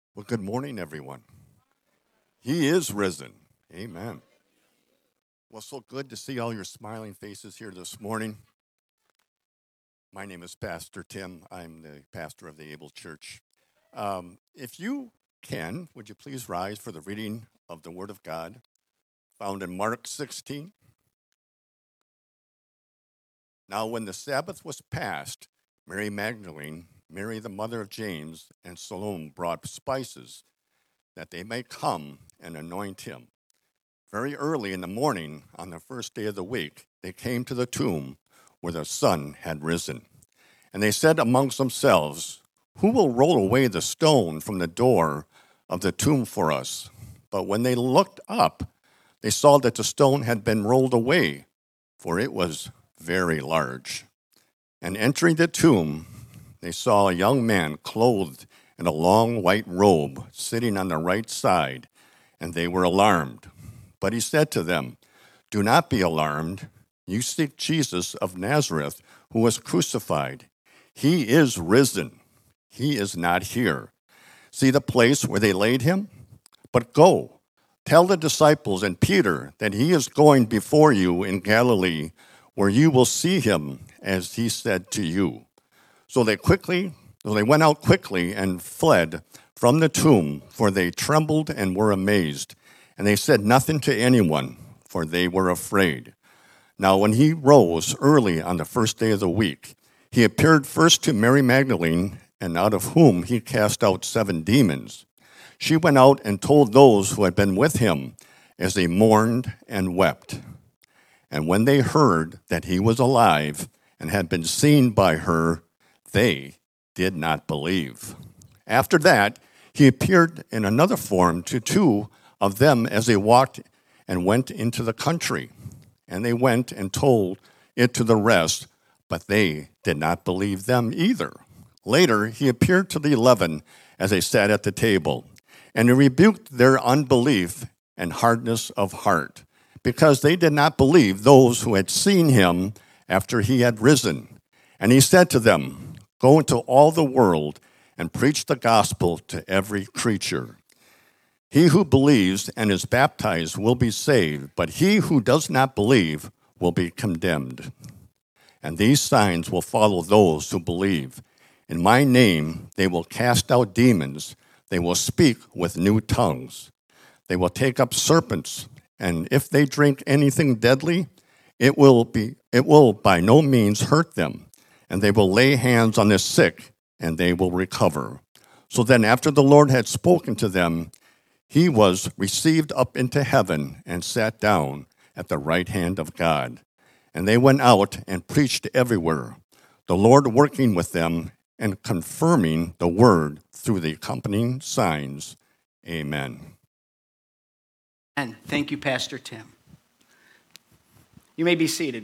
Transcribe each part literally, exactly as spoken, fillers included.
Well, good morning, everyone. He is risen. Amen. Well, so good to see all your smiling faces here this morning. My name is Pastor Tim. I'm the pastor of the Able Church. Um, if you can, would you please rise for the reading of the Word of God found in Mark sixteen? Now, when the Sabbath was past, Mary Magdalene, Mary the mother of James, and Salome brought spices that they might come and anoint him. Very early in the morning, on the first day of the week, they came to the tomb where the sun had risen. And they said amongst themselves, "Who will roll away the stone from the door of the tomb for us?" But when they looked up, they saw that the stone had been rolled away, for it was very large. And entering the tomb, they saw a young man clothed in a long white robe sitting on the right side, and they were alarmed. But he said to them, "Do not be alarmed. You seek Jesus of Nazareth, who was crucified. He is risen. He is not here. See the place where they laid him? But go, tell the disciples and Peter that he is going before you in Galilee, where you will see him as he said to you." So they quickly, so they went out quickly and fled from the tomb, for they trembled and were amazed. And they said nothing to anyone, for they were afraid. Now when he rose early on the first day of the week, he appeared first to Mary Magdalene, and out of whom he cast out seven demons. She went out and told those who had been with him, as they mourned and wept. And when they heard that he was alive and had been seen by her, they did not believe. After that, he appeared in another form to two of them as they walked and went into the country. And they went and told it to the rest, but they did not believe them either. Later, he appeared to the eleven as they sat at the table, and he rebuked their unbelief and hardness of heart, because they did not believe those who had seen him after he had risen. And he said to them, "Go into all the world and preach the gospel to every creature. He who believes and is baptized will be saved, but he who does not believe will be condemned. And these signs will follow those who believe. In my name they will cast out demons. They will speak with new tongues. They will take up serpents, and if they drink anything deadly, it will be it will by no means hurt them. And they will lay hands on the sick, and they will recover." So then after the Lord had spoken to them, he was received up into heaven and sat down at the right hand of God. And they went out and preached everywhere, the Lord working with them and confirming the word through the accompanying signs. Amen. And thank you, Pastor Tim. You may be seated.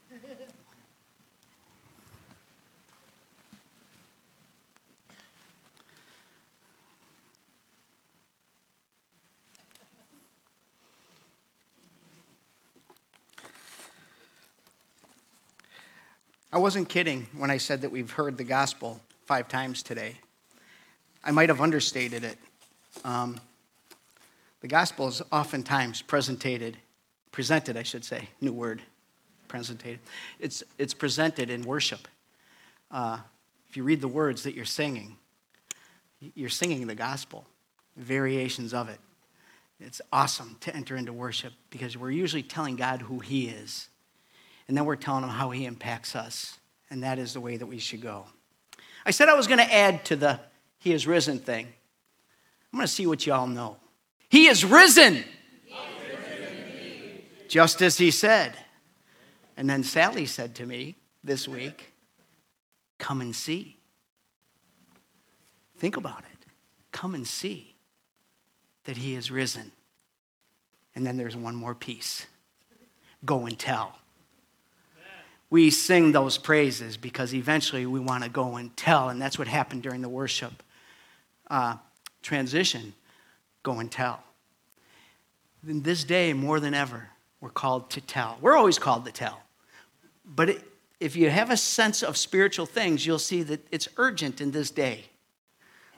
I wasn't kidding when I said that we've heard the gospel five times today. I might have understated it. Um, the gospel is oftentimes presented, presented, I should say, new word, presented. It's it's presented in worship. Uh, if you read the words that you're singing, you're singing the gospel, variations of it. It's awesome to enter into worship because we're usually telling God who He is. And then we're telling him how he impacts us. And that is the way that we should go. I said I was going to add to the he is risen thing. I'm going to see what you all know. He is risen. He is risen just as he said. And then Sally said to me this week, "Come and see." Think about it. Come and see that he is risen. And then there's one more piece. Go and tell. We sing those praises because eventually we want to go and tell, and that's what happened during the worship uh, transition. Go and tell. In this day, more than ever, we're called to tell. We're always called to tell. But it, if you have a sense of spiritual things, you'll see that it's urgent in this day.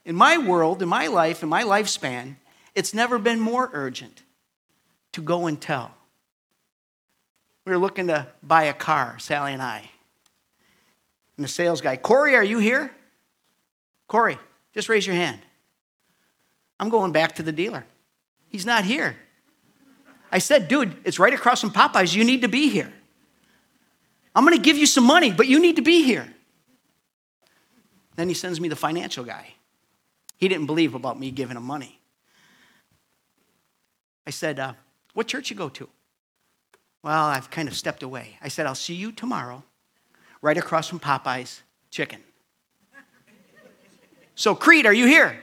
in my world, in my life, in my lifespan, it's never been more urgent to go and tell. We were looking to buy a car, Sally and I. And the sales guy, Corey, are you here? Corey, just raise your hand. I'm going back to the dealer. He's not here. I said, dude, it's right across from Popeyes. You need to be here. I'm going to give you some money, but you need to be here. Then he sends me the financial guy. He didn't believe about me giving him money. I said, uh, what church you go to? Well, I've kind of stepped away. I said, I'll see you tomorrow, right across from Popeyes Chicken. So, Creed, are you here?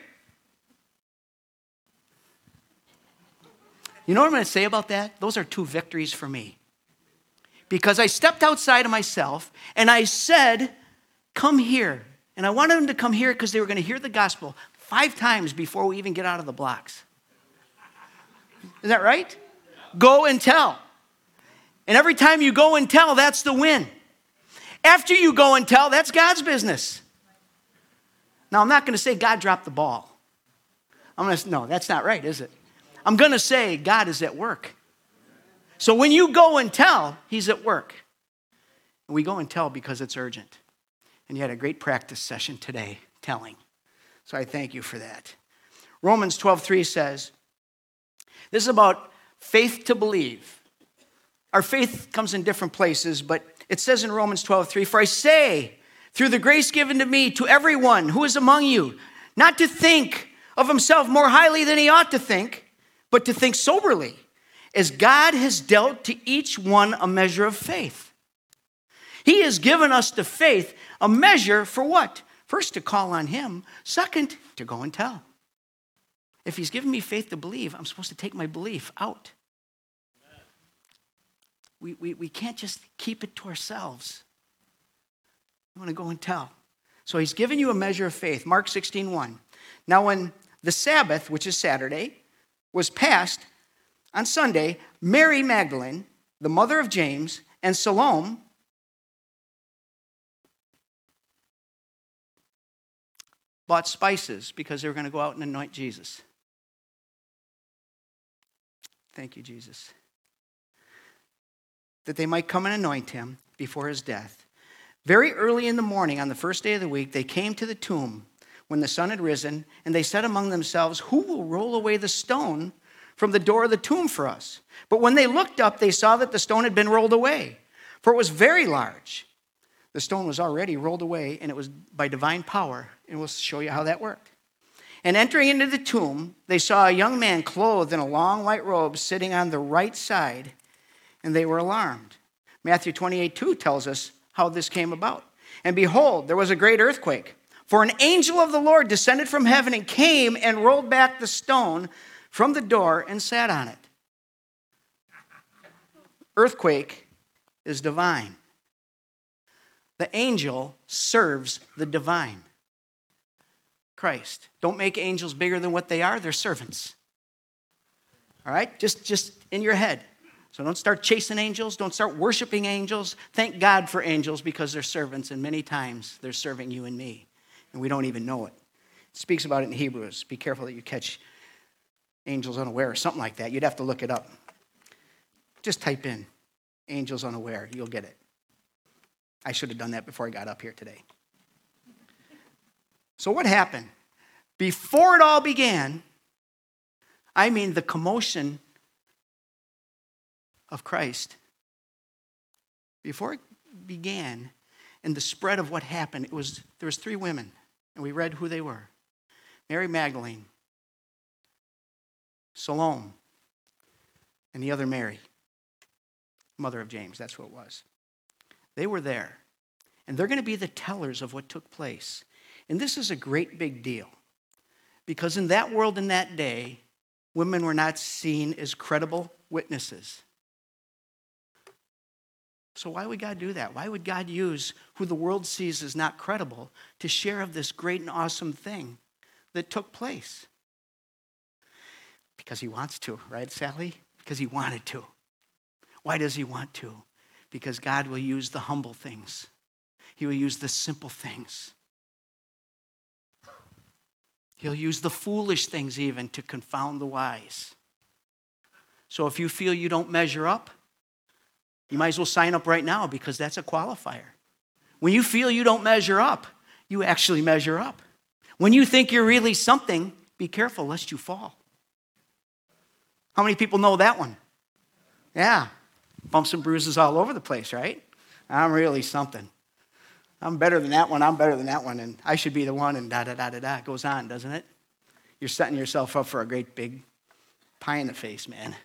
You know what I'm going to say about that? Those are two victories for me. Because I stepped outside of myself and I said, come here. And I wanted them to come here because they were going to hear the gospel five times before we even get out of the blocks. Is that right? Go and tell. And every time you go and tell, that's the win. After you go and tell, that's God's business. Now, I'm not going to say God dropped the ball. I'm going to, no, that's not right, is it? I'm going to say God is at work. So when you go and tell, he's at work. And we go and tell because it's urgent. And you had a great practice session today, telling. So I thank you for that. Romans twelve three says, this is about faith to believe. Our faith comes in different places, but it says in Romans twelve three, for I say, through the grace given to me, to everyone who is among you, not to think of himself more highly than he ought to think, but to think soberly, as God has dealt to each one a measure of faith. He has given us the faith, a measure for what? First, to call on him. Second, to go and tell. If he's given me faith to believe, I'm supposed to take my belief out. We, we, we can't just keep it to ourselves. I want to go and tell. So he's given you a measure of faith. Mark sixteen one. Now when the Sabbath, which is Saturday, was passed on Sunday, Mary Magdalene, the mother of James, and Salome bought spices because they were going to go out and anoint Jesus. Thank you, Jesus. That they might come and anoint him before his death. Very early in the morning, on the first day of the week, they came to the tomb when the sun had risen, and they said among themselves, who will roll away the stone from the door of the tomb for us? But when they looked up, they saw that the stone had been rolled away, for it was very large. The stone was already rolled away, and it was by divine power, and we'll show you how that worked. And entering into the tomb, they saw a young man clothed in a long white robe sitting on the right side, and they were alarmed. Matthew twenty-eight two tells us how this came about. And behold, there was a great earthquake, for an angel of the Lord descended from heaven and came and rolled back the stone from the door and sat on it. Earthquake is divine. The angel serves the divine. Christ. Don't make angels bigger than what they are. They're servants. All right? Just, just in your head. So don't start chasing angels. Don't start worshiping angels. Thank God for angels because they're servants, and many times they're serving you and me, and we don't even know it. It speaks about it in Hebrews. Be careful that you catch angels unaware or something like that. You'd have to look it up. Just type in angels unaware. You'll get it. I should have done that before I got up here today. So what happened? Before it all began, I mean the commotion of Christ, before it began and the spread of what happened, it was there was three women, and we read who they were. Mary Magdalene, Salome, and the other Mary, mother of James. That's who it was. They were there, and they're going to be the tellers of what took place. And this is a great big deal, because in that world, in that day, women were not seen as credible witnesses. So why would God do that? Why would God use who the world sees as not credible to share of this great and awesome thing that took place? Because he wants to, right, Sally? Because he wanted to. Why does he want to? Because God will use the humble things. He will use the simple things. He'll use the foolish things even to confound the wise. So if you feel you don't measure up, you might as well sign up right now because that's a qualifier. When you feel you don't measure up, you actually measure up. When you think you're really something, be careful lest you fall. How many people know that one? Yeah. Bumps and bruises all over the place, right? I'm really something. I'm better than that one. I'm better than that one. And I should be the one. And da, da, da, da, da. It goes on, doesn't it? You're setting yourself up for a great big pie in the face, man.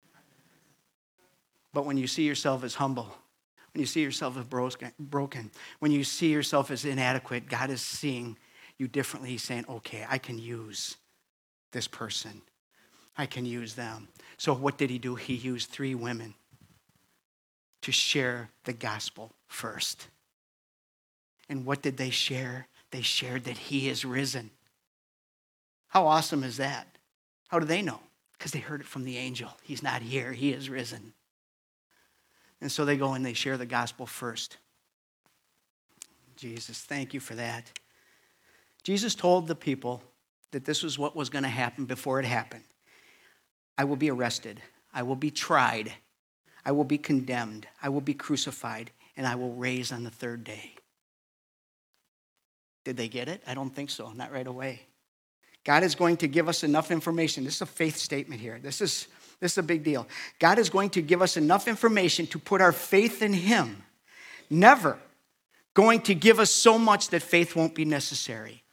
But when you see yourself as humble, when you see yourself as broken, when you see yourself as inadequate, God is seeing you differently. He's saying, okay, I can use this person. I can use them. So what did he do? He used three women to share the gospel first. And what did they share? They shared that he is risen. How awesome is that? How do they know? Because they heard it from the angel. He's not here. He is risen. And so they go and they share the gospel first. Jesus, thank you for that. Jesus told the people that this was what was going to happen before it happened. I will be arrested. I will be tried. I will be condemned. I will be crucified. And I will raise on the third day. Did they get it? I don't think so. Not right away. God is going to give us enough information. This is a faith statement here. This is, this is a big deal. God is going to give us enough information to put our faith in him. Never going to give us so much that faith won't be necessary.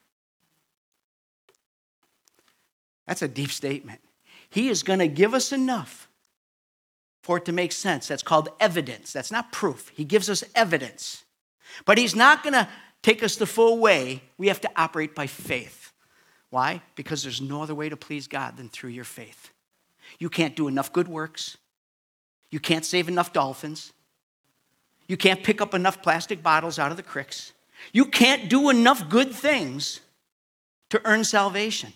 That's a deep statement. He is going to give us enough for it to make sense. That's called evidence. That's not proof. He gives us evidence. But he's not going to take us the full way. We have to operate by faith. Why? Because there's no other way to please God than through your faith. You can't do enough good works. You can't save enough dolphins. You can't pick up enough plastic bottles out of the creeks. You can't do enough good things to earn salvation.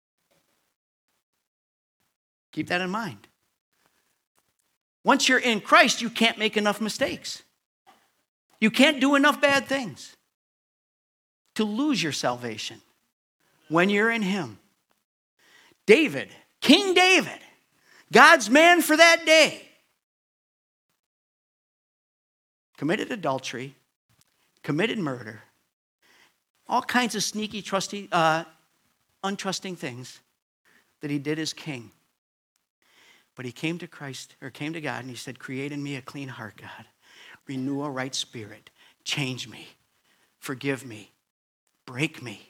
Keep that in mind. Once you're in Christ, you can't make enough mistakes. You can't do enough bad things to lose your salvation when you're in him. David, King David, God's man for that day, committed adultery, committed murder, all kinds of sneaky, trusty, uh, untrusting things that he did as king. But he came to Christ, or came to God, and he said, create in me a clean heart, God. Renew a right spirit. Change me. Forgive me. Break me.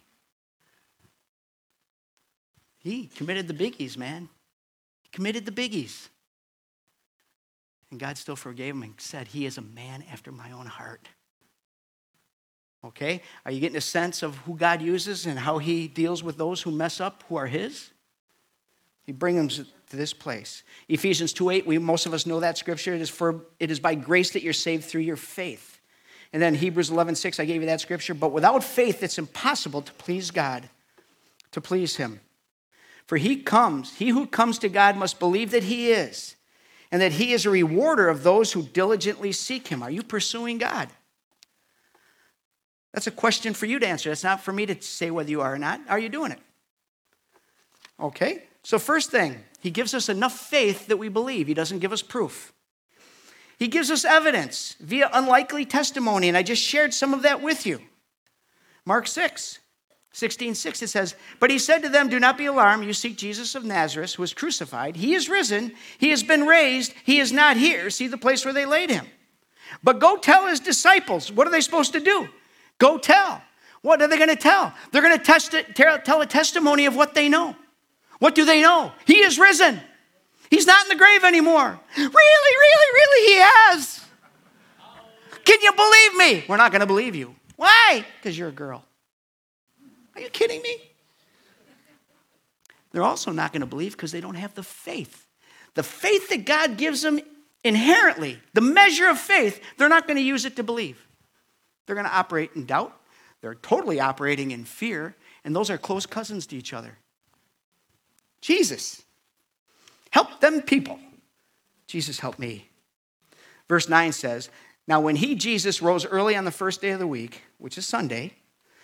He committed the biggies, man. He committed the biggies. And God still forgave him and said, he is a man after my own heart. Okay? Are you getting a sense of who God uses and how he deals with those who mess up, who are his? He brings them to this place. Ephesians two eight, we, most of us know that scripture. It is, for, it is by grace that you're saved through your faith. And then Hebrews eleven six, I gave you that scripture. But without faith, it's impossible to please God, to please him. For he comes, he who comes to God must believe that he is, and that he is a rewarder of those who diligently seek him. Are you pursuing God? That's a question for you to answer. That's not for me to say whether you are or not. Are you doing it? Okay. So first thing, he gives us enough faith that we believe. He doesn't give us proof. He gives us evidence via unlikely testimony, and I just shared some of that with you. Mark six, sixteen six, it says, but he said to them, do not be alarmed. You seek Jesus of Nazareth, who was crucified. He is risen. He has been raised. He is not here. See the place where they laid him. But go tell his disciples. What are they supposed to do? Go tell. What are they going to tell? They're going to test it, tell a testimony of what they know. What do they know? He is risen. He's not in the grave anymore. Really, really, really, he has. Can you believe me? We're not going to believe you. Why? Because you're a girl. Are you kidding me? They're also not going to believe because they don't have the faith. The faith that God gives them inherently, the measure of faith, they're not going to use it to believe. They're going to operate in doubt. They're totally operating in fear, and those are close cousins to each other. Jesus, help them people. Jesus, help me. Verse nine says, now when he, Jesus, rose early on the first day of the week, which is Sunday,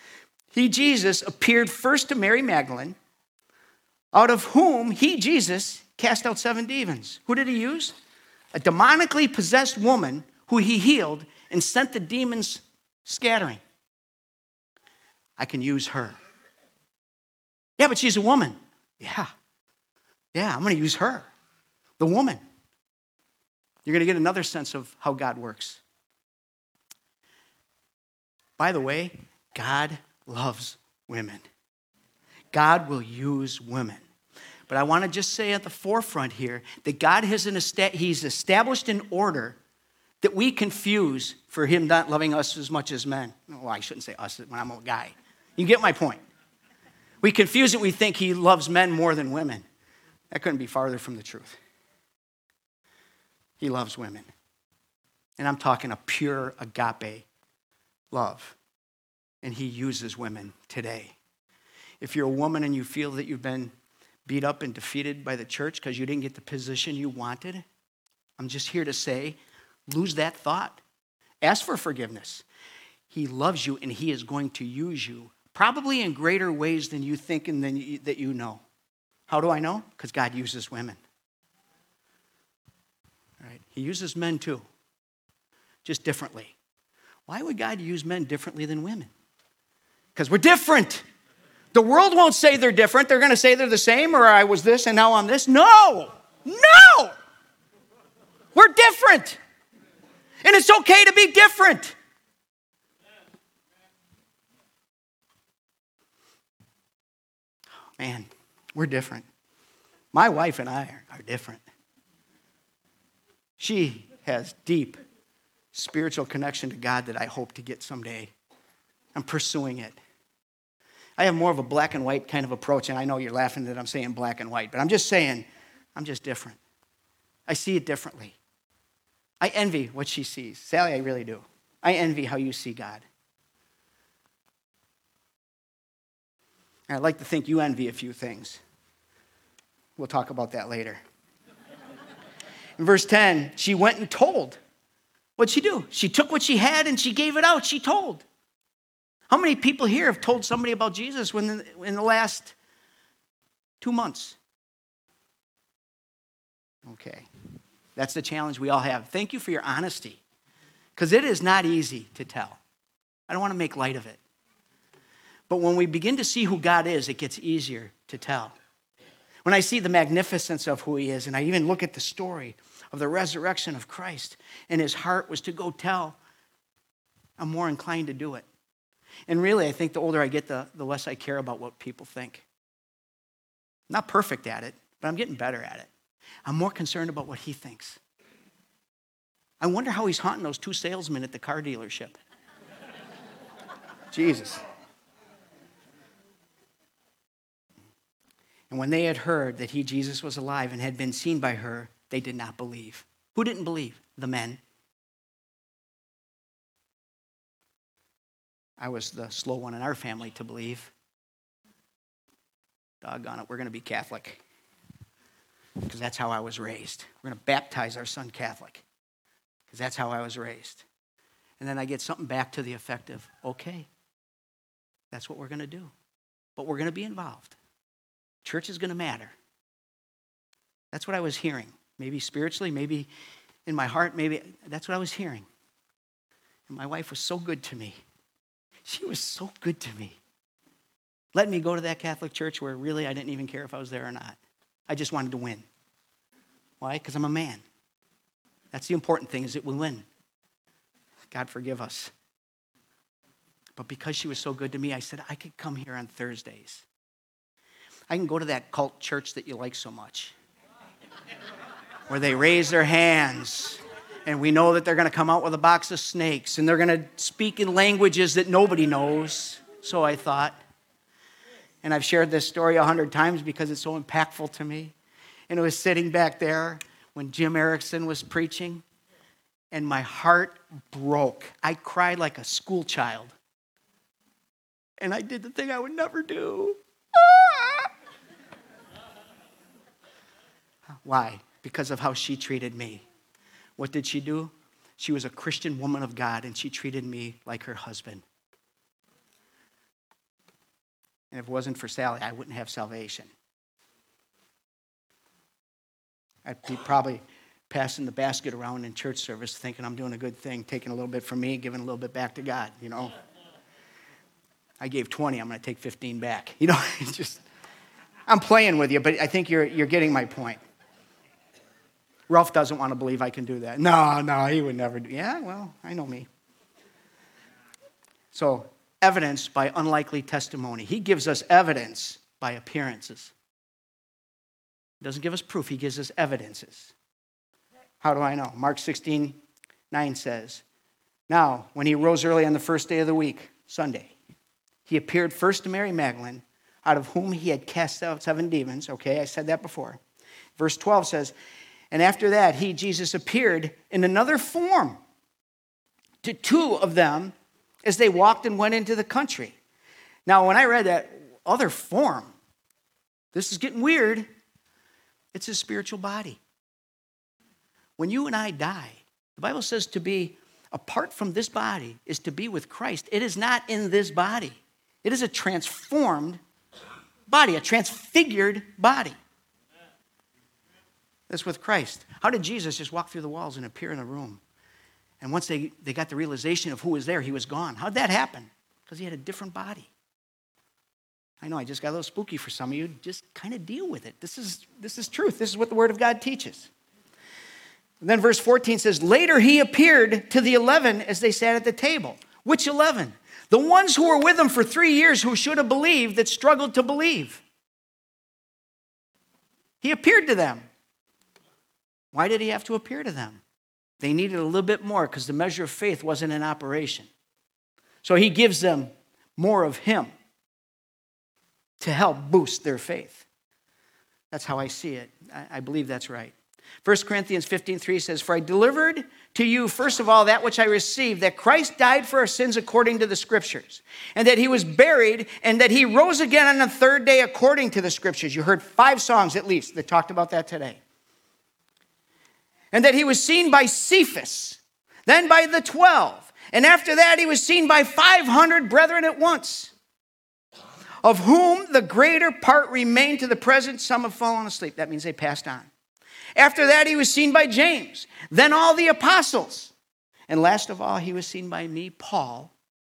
he, Jesus, appeared first to Mary Magdalene, out of whom he, Jesus, cast out seven demons. Who did he use? A demonically possessed woman who he healed and sent the demons scattering. I can use her. Yeah, but she's a woman. Yeah. Yeah, I'm going to use her, the woman. You're going to get another sense of how God works. By the way, God loves women. God will use women. But I want to just say at the forefront here that God has an est- he's established an order that we confuse for him not loving us as much as men. Well, I shouldn't say us when I'm a guy. You get my point. We confuse it. We think he loves men more than women. That couldn't be farther from the truth. He loves women. And I'm talking a pure agape love. And he uses women today. If you're a woman and you feel that you've been beat up and defeated by the church because you didn't get the position you wanted, I'm just here to say, lose that thought. Ask for forgiveness. He loves you and he is going to use you, probably in greater ways than you think and than you, that you know. How do I know? Because God uses women. All right? He uses men too, just differently. Why would God use men differently than women? Because we're different. The world won't say they're different. They're going to say they're the same, or I was this and now I'm this. No, no. We're different. And it's okay to be different. Man, we're different. My wife and I are, are different. She has deep spiritual connection to God that I hope to get someday. I'm pursuing it. I have more of a black and white kind of approach, and I know you're laughing that I'm saying black and white, but I'm just saying I'm just different. I see it differently. I envy what she sees. Sally, I really do. I envy how you see God. And I'd like to think you envy a few things. We'll talk about that later. In verse ten, she went and told. What'd she do? She took what she had and she gave it out. She told. How many people here have told somebody about Jesus when in the last two months? Okay. That's the challenge we all have. Thank you for your honesty, because it is not easy to tell. I don't want to make light of it. But when we begin to see who God is, it gets easier to tell. When I see the magnificence of who he is, and I even look at the story of the resurrection of Christ, and his heart was to go tell, I'm more inclined to do it. And really, I think the older I get, the, the less I care about what people think. I'm not perfect at it, but I'm getting better at it. I'm more concerned about what he thinks. I wonder how he's haunting those two salesmen at the car dealership. Jesus. And when they had heard that he, Jesus, was alive and had been seen by her, they did not believe. Who didn't believe? The men. I was the slow one in our family to believe. Doggone it, we're going to be Catholic. Because that's how I was raised. We're going to baptize our son Catholic. Because that's how I was raised. And then I get something back to the effect of, okay, that's what we're going to do. But we're going to be involved. Church is going to matter. That's what I was hearing. Maybe spiritually, maybe in my heart, maybe that's what I was hearing. And my wife was so good to me. She was so good to me. Let me go to that Catholic church where really I didn't even care if I was there or not. I just wanted to win. Why? Because I'm a man. That's the important thing, is that we win. God forgive us. But because she was so good to me, I said, I could come here on Thursdays. I can go to that cult church that you like so much, where they raise their hands, and we know that they're going to come out with a box of snakes, and they're going to speak in languages that nobody knows, so I thought. And I've shared this story a hundred times because it's so impactful to me. And it was sitting back there when Jim Erickson was preaching, and my heart broke. I cried like a school child. And I did the thing I would never do. Why? Because of how she treated me. What did she do? She was a Christian woman of God, and she treated me like her husband. And if it wasn't for Sally, I wouldn't have salvation. I'd be probably passing the basket around in church service thinking I'm doing a good thing, taking a little bit from me, giving a little bit back to God, you know. I gave twenty, I'm going to take fifteen back. You know, it's just, I'm playing with you, but I think you're you're getting my point. Ralph doesn't want to believe I can do that. No, no, he would never do. Yeah, well, I know me. So, evidence by unlikely testimony. He gives us evidence by appearances. He doesn't give us proof, he gives us evidences. How do I know? Mark sixteen nine says, now, when he rose early on the first day of the week, Sunday, he appeared first to Mary Magdalene, out of whom he had cast out seven demons. Okay, I said that before. Verse twelve says, and after that, he, Jesus, appeared in another form to two of them as they walked and went into the country. Now, when I read that other form, this is getting weird. It's a spiritual body. When you and I die, the Bible says to be apart from this body is to be with Christ. It is not in this body. It is a transformed body, a transfigured body. That's with Christ. How did Jesus just walk through the walls and appear in a room? And once they, they got the realization of who was there, he was gone. How did that happen? Because he had a different body. I know I just got a little spooky for some of you. Just kind of deal with it. This is, this is truth. This is what the Word of God teaches. And then verse fourteen says, later he appeared to the eleven as they sat at the table. Which eleven? The ones who were with him for three years who should have believed that struggled to believe. He appeared to them. Why did he have to appear to them? They needed a little bit more because the measure of faith wasn't in operation. So he gives them more of him to help boost their faith. That's how I see it. I, I believe that's right. First Corinthians fifteen three says, for I delivered to you, first of all, that which I received, that Christ died for our sins according to the Scriptures, and that he was buried, and that he rose again on the third day according to the Scriptures. You heard five songs at least that talked about that today. And that he was seen by Cephas, then by the twelve, and after that he was seen by five hundred brethren at once, of whom the greater part remain to the present. Some have fallen asleep. That means they passed on. After that, he was seen by James, then all the apostles. And last of all, he was seen by me, Paul,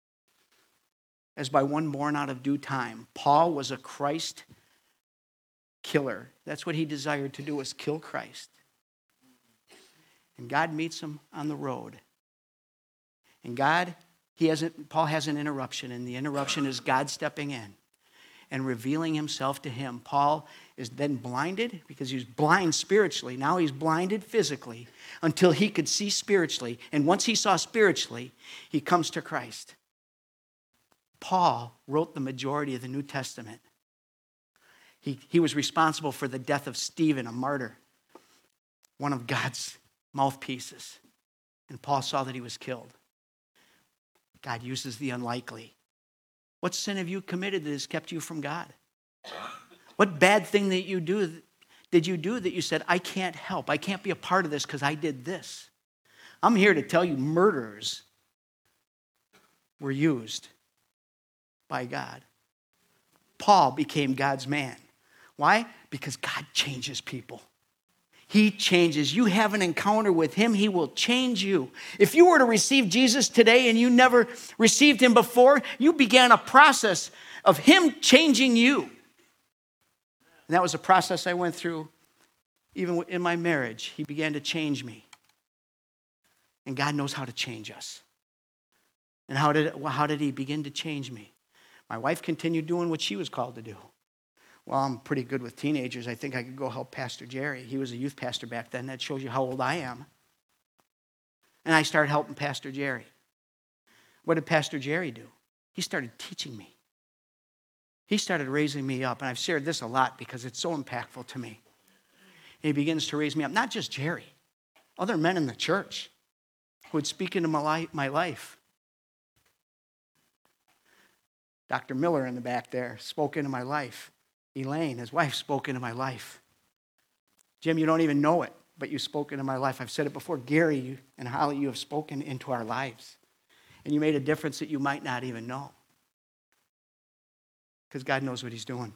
as by one born out of due time. Paul was a Christ killer. That's what he desired to do, was kill Christ. And God meets him on the road. And God, he hasn't, Paul has an interruption, and the interruption is God stepping in and revealing himself to him. Paul is then blinded because he was blind spiritually. Now he's blinded physically until he could see spiritually. And once he saw spiritually, he comes to Christ. Paul wrote the majority of the New Testament. He, he was responsible for the death of Stephen, a martyr, one of God's mouthpieces. And Paul saw that he was killed. God uses the unlikely. What sin have you committed that has kept you from God? What bad thing that you do did you do that you said, I can't help, I can't be a part of this because I did this? I'm here to tell you murderers were used by God. Paul became God's man. Why? Because God changes people. He changes. You have an encounter with him, he will change you. If you were to receive Jesus today and you never received him before, you began a process of him changing you. And that was a process I went through even in my marriage. He began to change me. And God knows how to change us. And how did, how did he begin to change me? My wife continued doing what she was called to do. Well, I'm pretty good with teenagers. I think I could go help Pastor Jerry. He was a youth pastor back then. That shows you how old I am. And I started helping Pastor Jerry. What did Pastor Jerry do? He started teaching me. He started raising me up. And I've shared this a lot because it's so impactful to me. And he begins to raise me up. Not just Jerry. Other men in the church who would speak into my life. Doctor Miller in the back there spoke into my life. Elaine, his wife, spoke into my life. Jim, you don't even know it, but you spoke into my life. I've said it before. Gary you, and Holly, you have spoken into our lives. And you made a difference that you might not even know. because God knows what he's doing.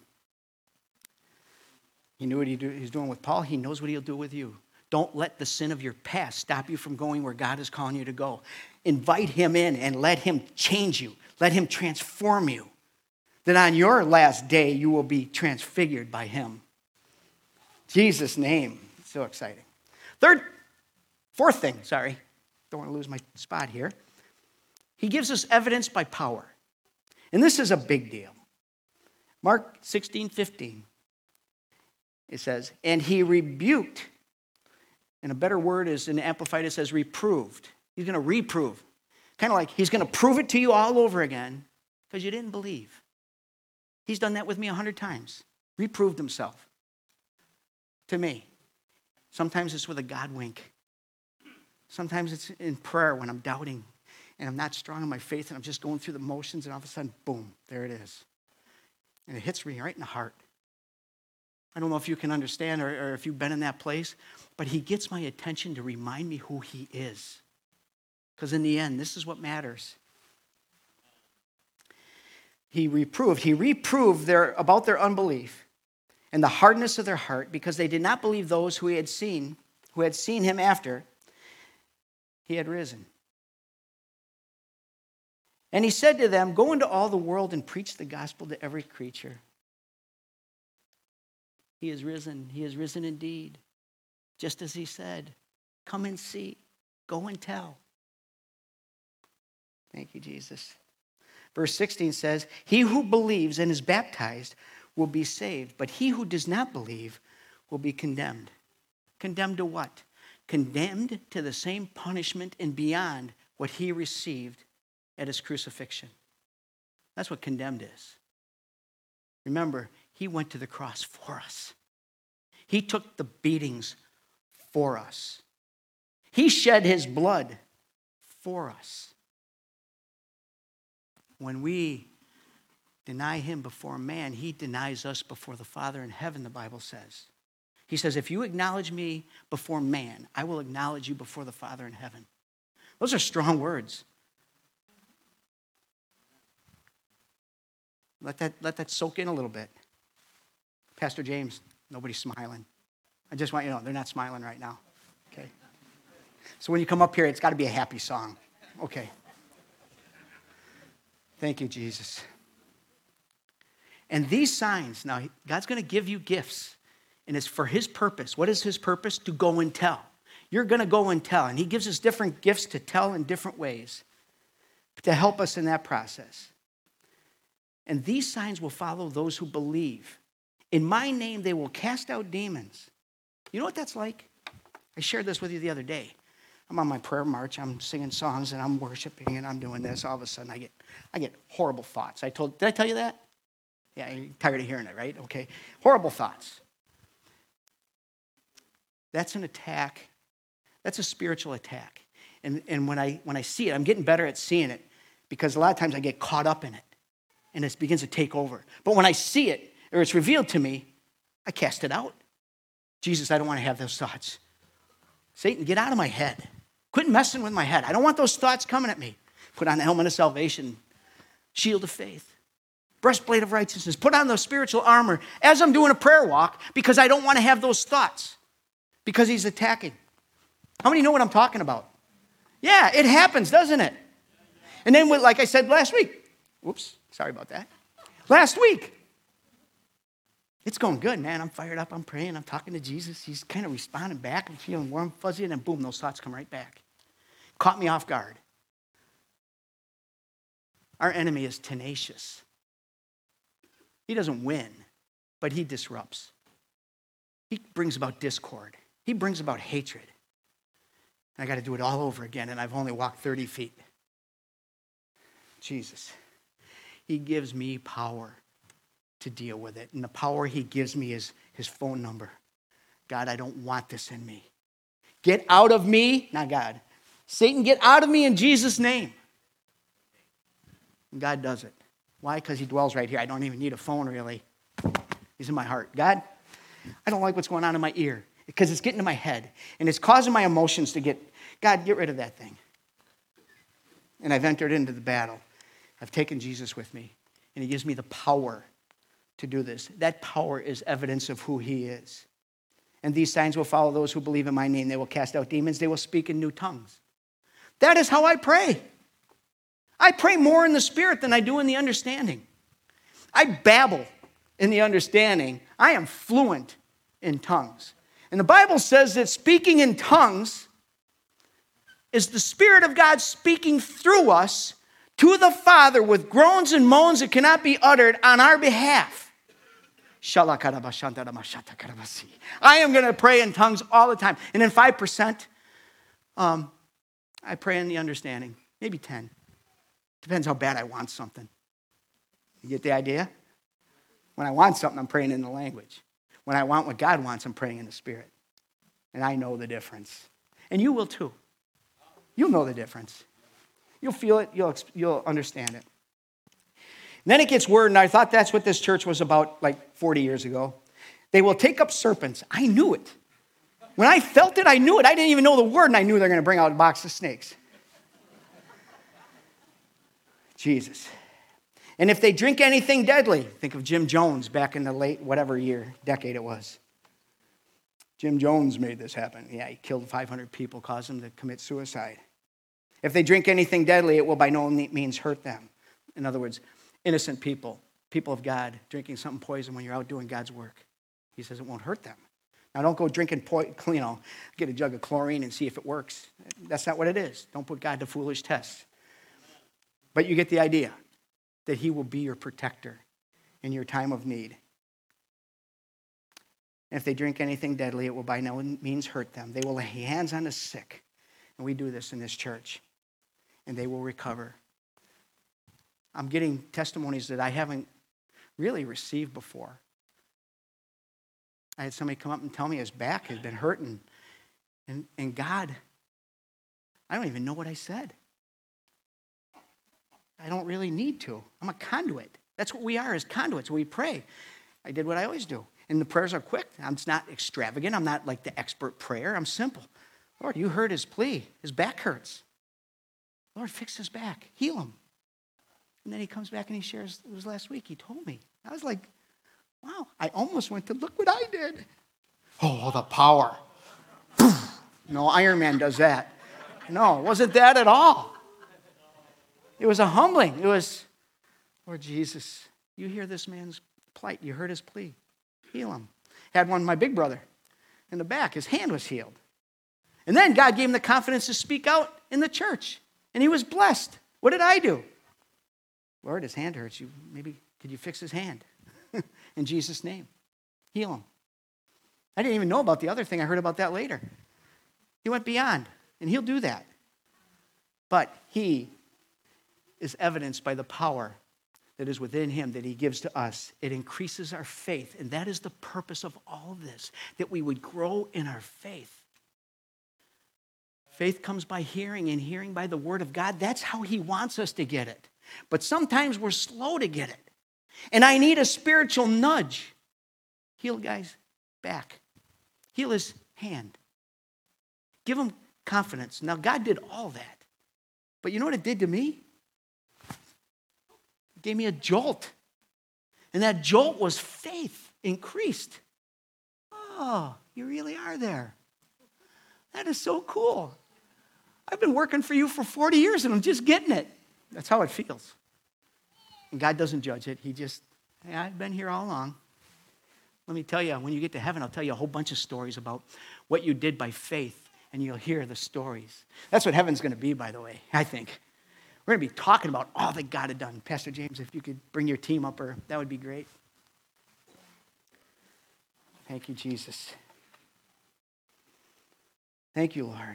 He knew what he do, he's doing with Paul. He knows what he'll do with you. Don't let the sin of your past stop you from going where God is calling you to go. Invite him in and let him change you. Let him transform you. That on your last day, you will be transfigured by him. Jesus' name. So exciting. Third, fourth thing, sorry. Don't want to lose my spot here. He gives us evidence by power. And this is a big deal. Mark sixteen fifteen. It says, and he rebuked. And a better word is in Amplified, it says reproved. He's going to reprove. Kind of like he's going to prove it to you all over again because you didn't believe. He's done that with me a hundred times. Reproved himself to me. Sometimes it's with a God wink. Sometimes it's in prayer when I'm doubting and I'm not strong in my faith and I'm just going through the motions and all of a sudden, boom, there it is. And it hits me right in the heart. I don't know if you can understand or, or if you've been in that place, but he gets my attention to remind me who he is. Because in the end, this is what matters. He reproved. He reproved their, about their unbelief and the hardness of their heart because they did not believe those who he had seen, who had seen him after he had risen. And he said to them, go into all the world and preach the gospel to every creature. He is risen. He is risen indeed. Just as he said, come and see. Go and tell. Thank you, Jesus. Verse sixteen says, he who believes and is baptized will be saved, but he who does not believe will be condemned. Condemned to what? Condemned to the same punishment and beyond what he received at his crucifixion. That's what condemned is. Remember, he went to the cross for us. He took the beatings for us. He shed his blood for us. When we deny him before man, he denies us before the Father in heaven, the Bible says. He says, if you acknowledge me before man, I will acknowledge you before the Father in heaven. Those are strong words. Let that, let that soak in a little bit. Pastor James, nobody's smiling. I just want you to know, they're not smiling right now. Okay? So when you come up here, it's got to be a happy song. Okay. Thank you, Jesus. And these signs, now, God's going to give you gifts, and it's for his purpose. What is his purpose? To go and tell. You're going to go and tell, and he gives us different gifts to tell in different ways to help us in that process. And these signs will follow those who believe. In my name, they will cast out demons. You know what that's like? I shared this with you the other day. I'm on my prayer march. I'm singing songs, and I'm worshiping, and I'm doing this. All of a sudden, I get I get horrible thoughts. I told, did I tell you that? Yeah, you're tired of hearing it, right? Okay. Horrible thoughts. That's an attack. That's a spiritual attack. And, and when I when I see it, I'm getting better at seeing it because a lot of times I get caught up in it, and it begins to take over. But when I see it, or it's revealed to me, I cast it out. Jesus, I don't want to have those thoughts. Satan, get out of my head. Quit messing with my head. I don't want those thoughts coming at me. Put on the helmet of salvation, shield of faith, breastplate of righteousness. Put on the spiritual armor as I'm doing a prayer walk because I don't want to have those thoughts because he's attacking. How many know what I'm talking about? Yeah, it happens, doesn't it? And then, like I said last week, whoops, sorry about that. Last week, it's going good, man. I'm fired up. I'm praying. I'm talking to Jesus. He's kind of responding back. I'm feeling warm, fuzzy, and then boom, those thoughts come right back. Caught me off guard. Our enemy is tenacious. He doesn't win, but he disrupts. He brings about discord. He brings about hatred. I got to do it all over again, and I've only walked thirty feet. Jesus. He gives me power to deal with it. And the power he gives me is his phone number. God, I don't want this in me. Get out of me, not God. Satan, get out of me in Jesus' name. And God does it. Why? Because he dwells right here. I don't even need a phone, really. He's in my heart. God, I don't like what's going on in my ear because it's getting to my head. And it's causing my emotions to get, God, get rid of that thing. And I've entered into the battle. I've taken Jesus with me. And he gives me the power to do this. That power is evidence of who he is. And these signs will follow those who believe in my name. They will cast out demons. They will speak in new tongues. That is how I pray. I pray more in the spirit than I do in the understanding. I babble in the understanding. I am fluent in tongues. And the Bible says that speaking in tongues is the Spirit of God speaking through us to the Father with groans and moans that cannot be uttered on our behalf. I am going to pray in tongues all the time. And then five percent, um, I pray in the understanding. Maybe ten. Depends how bad I want something. You get the idea? When I want something, I'm praying in the language. When I want what God wants, I'm praying in the Spirit. And I know the difference. And you will too. You'll know the difference. You'll feel it. You'll, you'll understand it. And then it gets word, and I thought that's what this church was about like forty years ago. They will take up serpents. I knew it. When I felt it, I knew it. I didn't even know the word, and I knew they're going to bring out a box of snakes. Jesus. And if they drink anything deadly, think of Jim Jones back in the late whatever year, decade it was. Jim Jones made this happen. Yeah, he killed five hundred people, caused them to commit suicide. If they drink anything deadly, it will by no means hurt them. In other words, innocent people, people of God, drinking something poison when you're out doing God's work. He says it won't hurt them. Now, don't go drinking, po- you know, get a jug of chlorine and see if it works. That's not what it is. Don't put God to foolish tests. But you get the idea that he will be your protector in your time of need. And if they drink anything deadly, it will by no means hurt them. They will lay hands on the sick. And we do this in this church. And they will recover. I'm getting testimonies that I haven't really received before. I had somebody come up and tell me his back had been hurting. And, and God, I don't even know what I said. I don't really need to. I'm a conduit. That's what we are as conduits. We pray. I did what I always do. And the prayers are quick. I'm not extravagant. I'm not like the expert prayer. I'm simple. Lord, you heard his plea. His back hurts. Lord, fix his back. Heal him. And then he comes back and he shares, it was last week, he told me. I was like, wow, I almost went to, look what I did. Oh, the power. No, Iron Man does that. No, it wasn't that at all. It was a humbling. It was, Lord Jesus, you hear this man's plight. You heard his plea. Heal him. Had one, my big brother, in the back. His hand was healed. And then God gave him the confidence to speak out in the church. And he was blessed. What did I do? Lord, his hand hurts. You maybe could you fix his hand? In Jesus' name. Heal him. I didn't even know about the other thing. I heard about that later. He went beyond, and he'll do that. But he is evidenced by the power that is within him that he gives to us. It increases our faith, and that is the purpose of all of this, that we would grow in our faith. Faith comes by hearing, and hearing by the word of God. That's how he wants us to get it. But sometimes we're slow to get it. And I need a spiritual nudge. Heal guy's back. Heal his hand. Give him confidence. Now, God did all that. But you know what it did to me? It gave me a jolt. And that jolt was faith increased. Oh, you really are there. That is so cool. I've been working for you for forty years and I'm just getting it. That's how it feels. And God doesn't judge it. He just, hey, I've been here all along. Let me tell you, when you get to heaven, I'll tell you a whole bunch of stories about what you did by faith, and you'll hear the stories. That's what heaven's going to be, by the way, I think. We're going to be talking about all that God had done. Pastor James, if you could bring your team up, or that would be great. Thank you, Jesus. Thank you, Lord.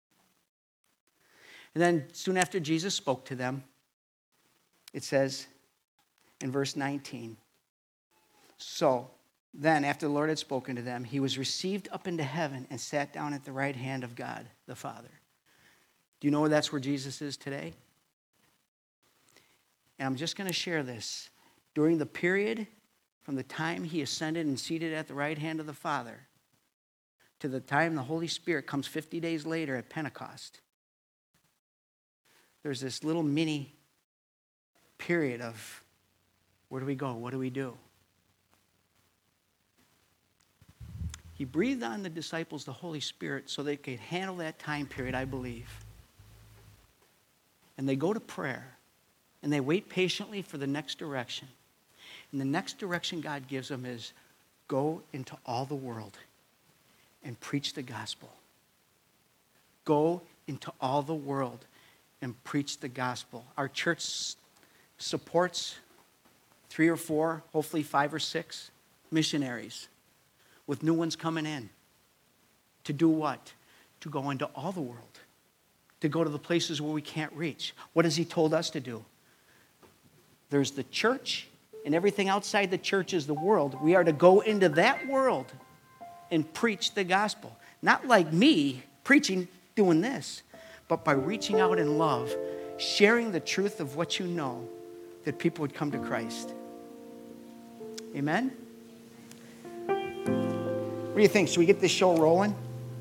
And then soon after Jesus spoke to them, it says in verse nineteen, so then after the Lord had spoken to them, he was received up into heaven and sat down at the right hand of God, the Father. Do you know that's where Jesus is today? And I'm just going to share this. During the period from the time he ascended and seated at the right hand of the Father to the time the Holy Spirit comes fifty days later at Pentecost, there's this little mini period of where do we go? What do we do? He breathed on the disciples the Holy Spirit so they could handle that time period, I believe. And they go to prayer, and they wait patiently for the next direction. And the next direction God gives them is, go into all the world and preach the gospel. Go into all the world and preach the gospel. Our church supports three or four, hopefully five or six missionaries, with new ones coming in. To do what? To go into all the world. To go to the places where we can't reach. What has he told us to do? There's the church, and everything outside the church is the world. We are to go into that world and preach the gospel. Not like me preaching, doing this, but by reaching out in love, sharing the truth of what you know, that people would come to Christ. Amen? What do you think? Should we get this show rolling?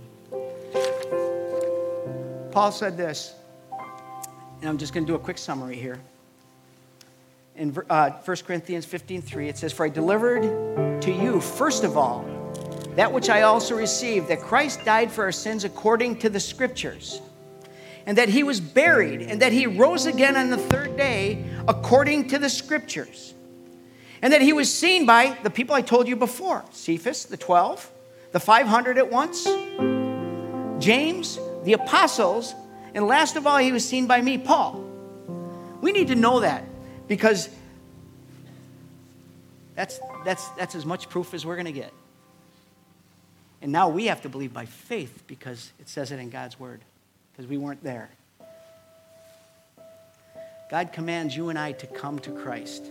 Paul said this, and I'm just going to do a quick summary here. In uh, First Corinthians fifteen three, it says, "For I delivered to you, first of all, that which I also received, that Christ died for our sins according to the Scriptures, and that he was buried, and that he rose again on the third day according to the Scriptures, and that he was seen by the people I told you before, Cephas, the twelve, the five hundred at once, James, the apostles, and last of all, he was seen by me, Paul." We need to know that, because that's, that's, that's as much proof as we're going to get. And now we have to believe by faith, because it says it in God's word, because we weren't there. God commands you and I to come to Christ.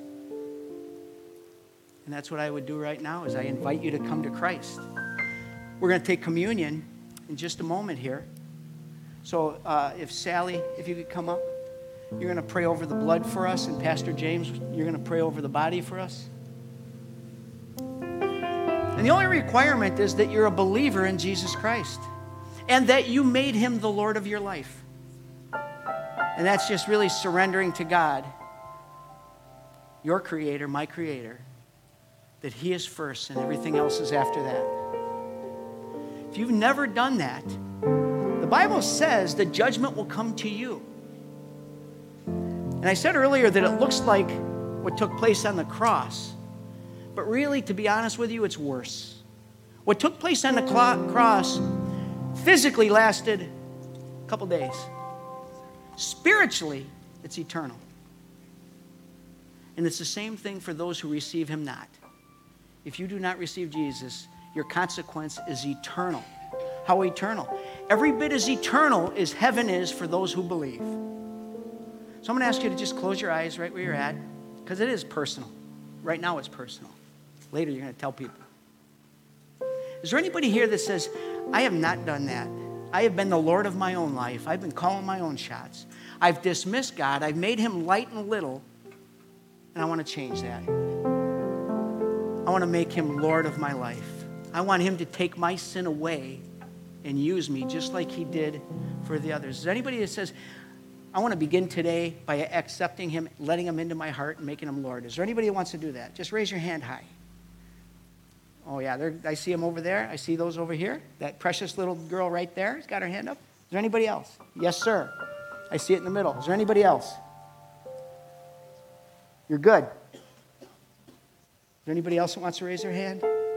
And that's what I would do right now, is I invite you to come to Christ. We're going to take communion in just a moment here. So uh, if Sally, if you could come up, you're going to pray over the blood for us, and Pastor James, you're going to pray over the body for us. And the only requirement is that you're a believer in Jesus Christ, and that you made him the Lord of your life. And that's just really surrendering to God, your creator, my creator, that he is first and everything else is after that. If you've never done that, the Bible says that judgment will come to you. And I said earlier that it looks like what took place on the cross, but really, to be honest with you, it's worse. What took place on the cross physically lasted a couple days. Spiritually, it's eternal. And it's the same thing for those who receive him not. If you do not receive Jesus, your consequence is eternal. How eternal? Every bit as eternal as heaven is for those who believe. So I'm going to ask you to just close your eyes right where you're at, because it is personal. Right now it's personal. Later you're going to tell people. Is there anybody here that says, I have not done that? I have been the Lord of my own life. I've been calling my own shots. I've dismissed God. I've made him light and little, and I want to change that. I want to make him Lord of my life. I want him to take my sin away and use me just like he did for the others. Is there anybody that says, I want to begin today by accepting him, letting him into my heart, and making him Lord? Is there anybody who wants to do that? Just raise your hand high. Oh, yeah, I see him over there. I see those over here. That precious little girl right there has got her hand up. Is there anybody else? Yes, sir. I see it in the middle. Is there anybody else? You're good. Is there anybody else that wants to raise their hand?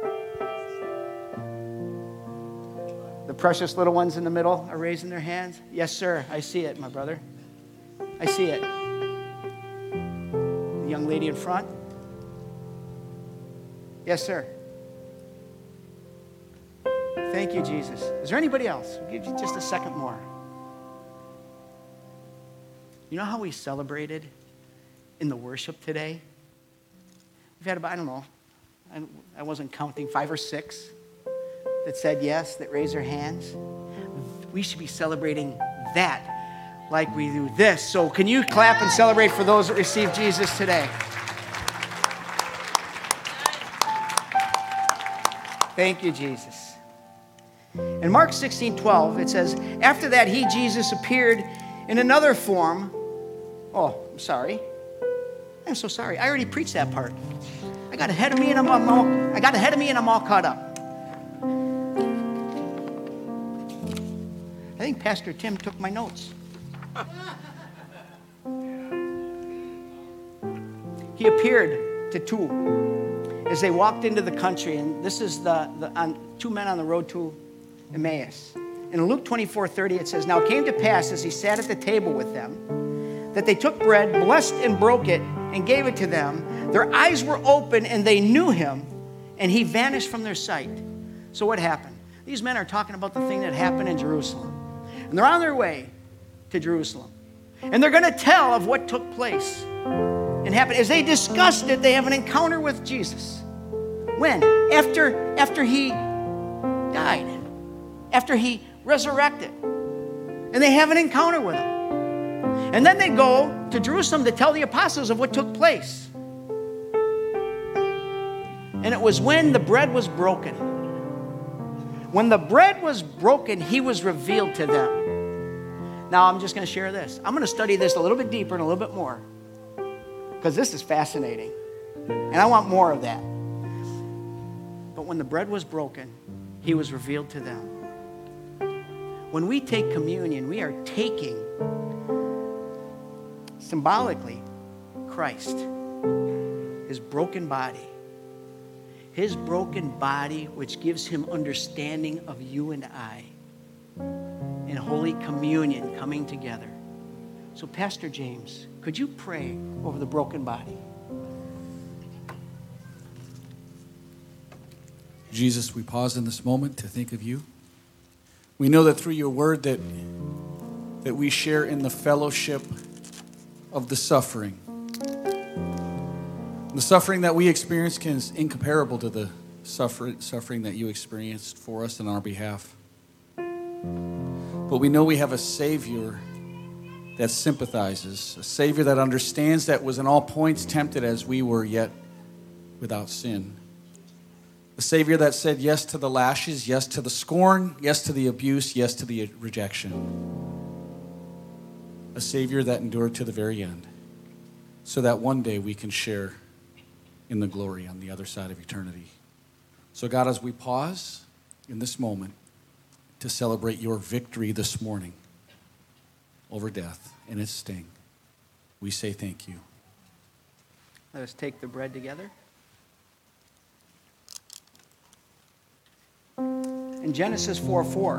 The precious little ones in the middle are raising their hands. Yes, sir. I see it, my brother. I see it. The young lady in front. Yes, sir. Thank you, Jesus. Is there anybody else? I'll give you just a second more. You know how we celebrated in the worship today? We've had about, I don't know, I, I wasn't counting, five or six that said yes, that raised their hands. We should be celebrating that like we do this. So can you clap and celebrate for those that received Jesus today? Thank you, Jesus. In Mark sixteen twelve, it says, after that, he, Jesus, appeared in another form. Oh, I'm sorry. I'm so sorry. I already preached that part. I got ahead of me and I'm all, I got ahead of me and I'm all caught up. I think Pastor Tim took my notes. He appeared to two as they walked into the country, and this is the, the on, two men on the road to Emmaus. In Luke twenty-four thirty, it says, "Now it came to pass as he sat at the table with them, that they took bread, blessed and broke it, and gave it to them. Their eyes were open, and they knew him, and he vanished from their sight." So what happened? These men are talking about the thing that happened in Jerusalem. And they're on their way to Jerusalem. And they're going to tell of what took place and happened. As they discussed it, they have an encounter with Jesus. When? After, after he died. After he resurrected. And they have an encounter with him. And then they go to Jerusalem to tell the apostles of what took place. And it was when the bread was broken. When the bread was broken, he was revealed to them. Now, I'm just going to share this. I'm going to study this a little bit deeper and a little bit more, because this is fascinating. And I want more of that. But when the bread was broken, he was revealed to them. When we take communion, we are taking, symbolically, Christ, his broken body. His broken body, which gives him understanding of you and I in Holy Communion coming together. So, Pastor James, could you pray over the broken body? Jesus, we pause in this moment to think of you. We know that through your word that, that we share in the fellowship of the suffering. The suffering that we experience is incomparable to the suffer, suffering that you experienced for us and on our behalf. But we know we have a Savior that sympathizes, a Savior that understands, that was in all points tempted as we were, yet without sin. A Savior that said yes to the lashes, yes to the scorn, yes to the abuse, yes to the rejection. A Savior that endured to the very end, so that one day we can share in the glory on the other side of eternity. So God, as we pause in this moment to celebrate your victory this morning over death and its sting, we say thank you. Let us take the bread together. In Genesis four four,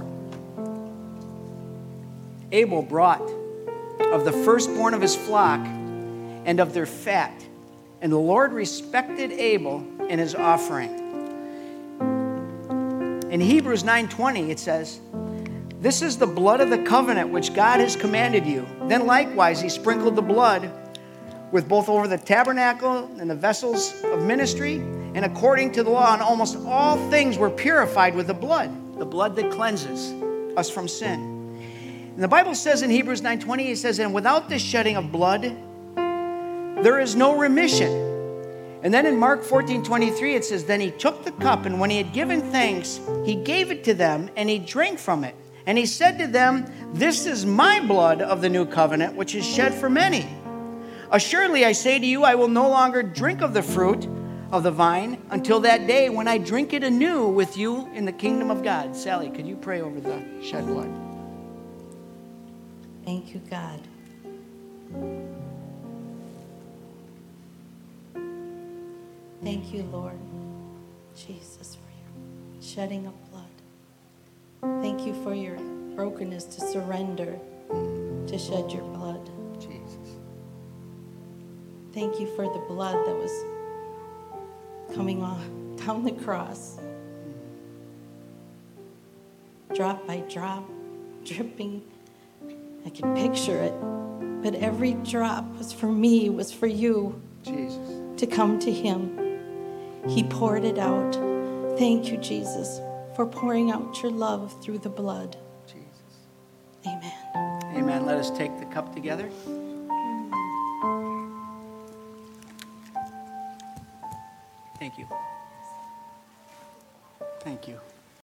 Abel brought of the firstborn of his flock and of their fat, and the Lord respected Abel and his offering. In Hebrews nine twenty, it says, "This is the blood of the covenant which God has commanded you." Then likewise he sprinkled the blood with both over the tabernacle and the vessels of ministry, and according to the law, and almost all things were purified with the blood, the blood that cleanses us from sin. And the Bible says in Hebrews nine twenty, it says, "And without the shedding of blood, there is no remission." And then in Mark fourteen twenty-three, it says, "Then he took the cup, and when he had given thanks, he gave it to them, and he drank from it. And he said to them, 'This is my blood of the new covenant, which is shed for many. Assuredly, I say to you, I will no longer drink of the fruit of the vine until that day when I drink it anew with you in the kingdom of God.'" Sally, could you pray over the shed blood? Thank you, God. Thank you, Lord Jesus, for your shedding of blood. Thank you for your brokenness to surrender, to shed your blood. Jesus. Thank you for the blood that was coming off down the cross, drop by drop, dripping. I can picture it, but every drop was for me, was for you, Jesus. to come to him. He poured it out. Thank you, Jesus, for pouring out your love through the blood. Jesus. Amen. Amen. Let us take the cup together. Thank you. Thank you.